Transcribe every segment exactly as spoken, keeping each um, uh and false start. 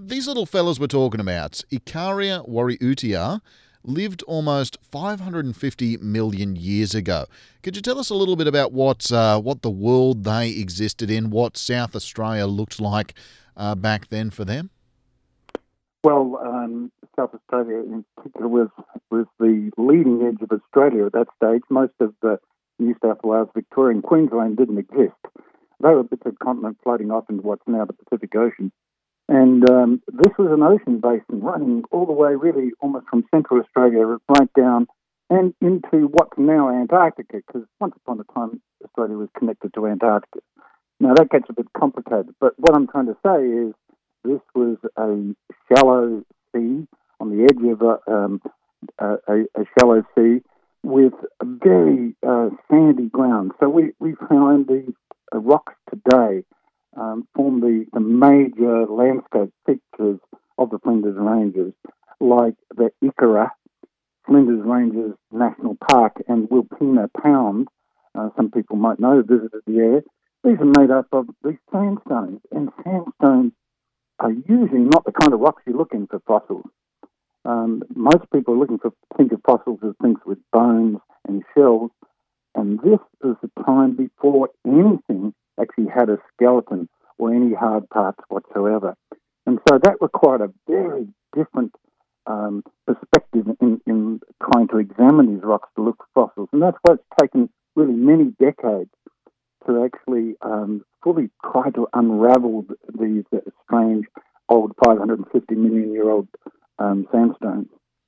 These little fellas we're talking about, Icaria warriutia, lived almost five hundred fifty million years ago. Could you tell us a little bit about what uh, what the world they existed in, what South Australia looked like uh, back then for them? Well, um, South Australia in particular was was the leading edge of Australia at that stage. Most of the New South Wales, Victoria, and Queensland didn't exist. They were bits of continent floating off into what's now the Pacific Ocean. And um, this was an ocean basin running all the way, really, almost from central Australia right down and into what's now Antarctica, because once upon a time, Australia was connected to Antarctica. Now, that gets a bit complicated, but what I'm trying to say is this was a shallow sea on the edge of a, um, a, a shallow sea with a very uh, sandy ground. So we, we find these uh, rocks today um, form the, the major landscape features of the Flinders Ranges, like the Ikara Flinders Ranges National Park and Wilpena Pound. Uh, some people might know, visited the area. These are made up of these sandstones, and sandstones are usually not the kind of rocks you look in for fossils. Um, most people are looking for think of fossils as things with bones and shells, and this is the time before anything actually had a skeleton or any hard parts whatsoever. And so that required a very different um, perspective in, in trying to examine these rocks to look for fossils. And that's why it's taken really many decades to actually um, fully try to unravel these uh, strange old five hundred fifty million year old um, sandstones.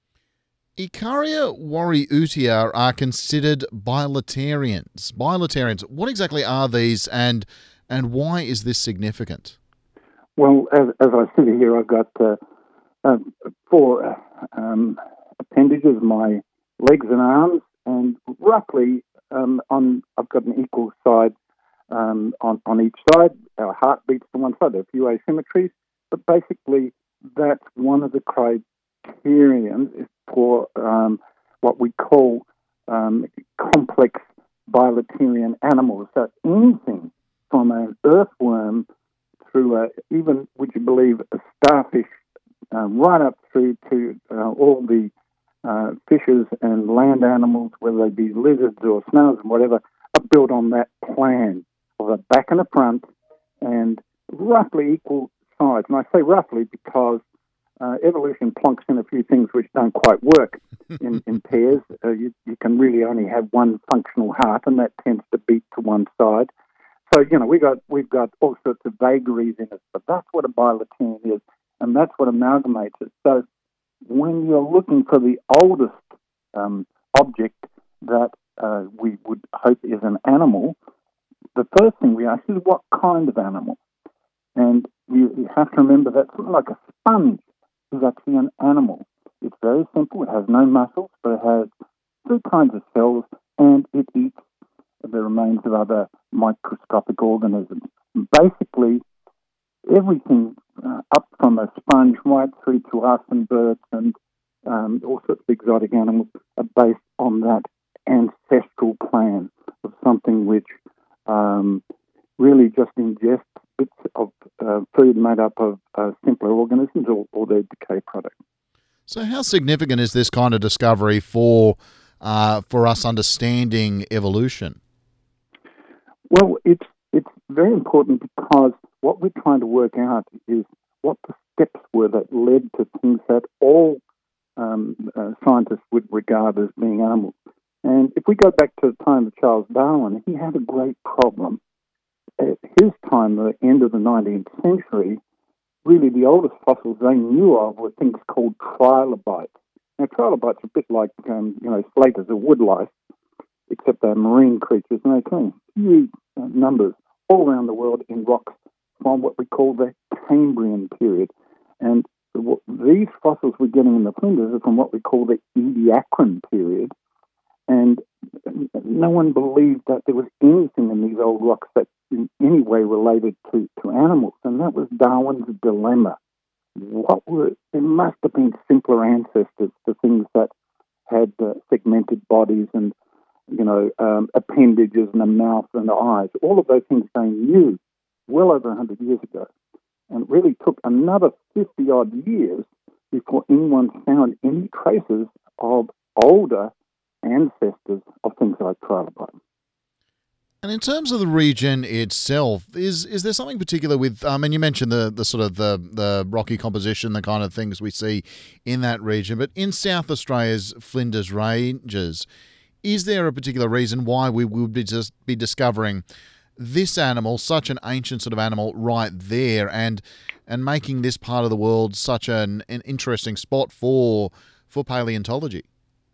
Icaria warriutia are considered bilaterians. Bilaterians, what exactly are these, and and why is this significant? Well, as, as I sit here, I've got uh, uh, four uh, um, appendages, my legs and arms, and roughly um, on I've got an equal side um, on, on each side. Our heart beats to one side. There are a few asymmetries, but basically that's one of the criterion for um, what we call um, complex bilaterian animals. So anything from an earthworm through a, even, would you believe, a starfish, uh, right up through to uh, all the uh, fishes and land animals, whether they be lizards or snails and whatever, are built on that plan of a back and a front and roughly equal size. And I say roughly because uh, evolution plonks in a few things which don't quite work in, in pairs. Uh, you, you can really only have one functional heart, and that tends to beat to one side. So, you know, we got, we've got all sorts of vagaries in it, but that's what a bilaterian is, and that's what amalgamates it. So when you're looking for the oldest um, object that uh, we would hope is an animal, the first thing we ask is what kind of animal? And you, you have to remember that something like a sponge is actually an animal. It's very simple. It has no muscles, but it has two kinds of cells, and it eats the remains of other microscopic organisms. Basically, everything uh, up from a sponge right through to us and birds and um, all sorts of exotic animals are based on that ancestral plan of something which um, really just ingests bits of uh, food made up of uh, simpler organisms or, or their decay product. So how significant is this kind of discovery for uh, for us understanding evolution? Well, it's it's very important because what we're trying to work out is what the steps were that led to things that all um, uh, scientists would regard as being animals. And if we go back to the time of Charles Darwin, he had a great problem. At his time, the end of the nineteenth century, really the oldest fossils they knew of were things called trilobites. Now, trilobites are a bit like, um, you know, slaters or woodlice, except they're marine creatures, and they come in huge uh, numbers all around the world in rocks from what we call the Cambrian period. And the, these fossils we're getting in the Flinders are from what we call the Ediacaran period. And no one believed that there was anything in these old rocks that in any way related to, to animals. And that was Darwin's dilemma. What were, there must have been simpler ancestors to things that had uh, segmented bodies and, you know, um, appendages and a mouth and eyes. All of those things they knew well over one hundred years ago. And it really took another fifty-odd years before anyone found any traces of older ancestors of things like trilobite. And in terms of the region itself, is is there something particular with? I mean, you mentioned the the sort of the the rocky composition, the kind of things we see in that region. But in South Australia's Flinders Ranges, is there a particular reason why we would be just be discovering this animal, such an ancient sort of animal, right there, and and making this part of the world such an, an interesting spot for for paleontology?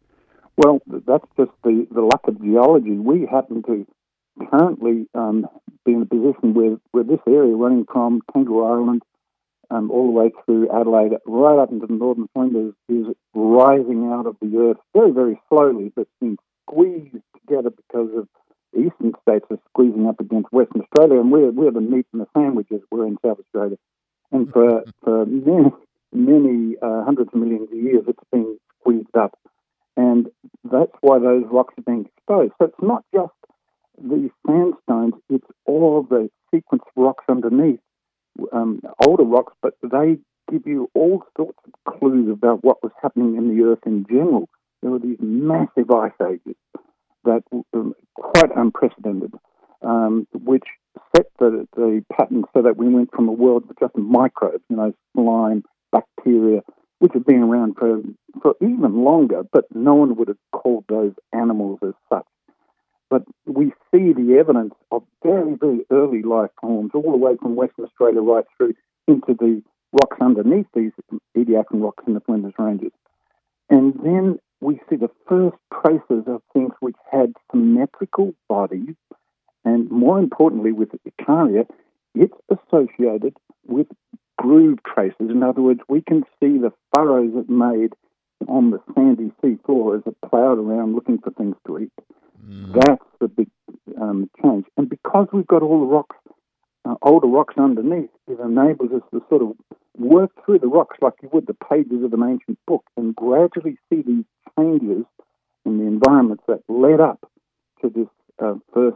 Well, that's just the, the luck of geology. We happen to currently um, be in a position where, where this area running from Kangaroo Island um, all the way through Adelaide, right up into the northern Flinders, is rising out of the earth very, very slowly, but being squeezed together because of the eastern states are squeezing up against Western Australia, and we're, we're the meat and the sandwiches. We're in South Australia. And for, for many, many uh, hundreds of millions of years, it's been squeezed up. And that's why those rocks are being exposed. So it's not just these sandstones, it's all the sequence rocks underneath, um, older rocks, but they give you all sorts of clues about what was happening in the earth in general. There were these massive ice ages that were quite unprecedented, um, which set the, the pattern so that we went from a world with just microbes, you know, slime, bacteria, which have been around for, for even longer, but no one would have called those animals as such. But we see the evidence of very, very early life forms, all the way from Western Australia right through into the rocks underneath these Ediacaran rocks in the Flinders Ranges. And then we see the first traces of things which had symmetrical bodies, and more importantly, with Icaria, it's associated with groove traces. In other words, we can see the furrows it made on the sandy sea floor as it ploughed around looking for things to eat. Mm. That's the big um, change. And because we've got all the rocks, uh, older rocks underneath, it enables us to sort of work through the rocks like you would the pages of an ancient book and gradually see these changes in the environments that led up to this uh, first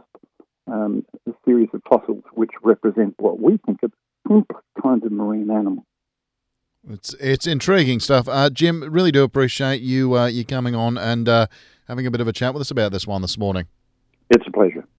um, series of fossils, which represent what we think of simplest kinds of marine animals. It's it's intriguing stuff. Uh, Jim, really do appreciate you uh, you coming on and uh, having a bit of a chat with us about this one this morning. It's a pleasure.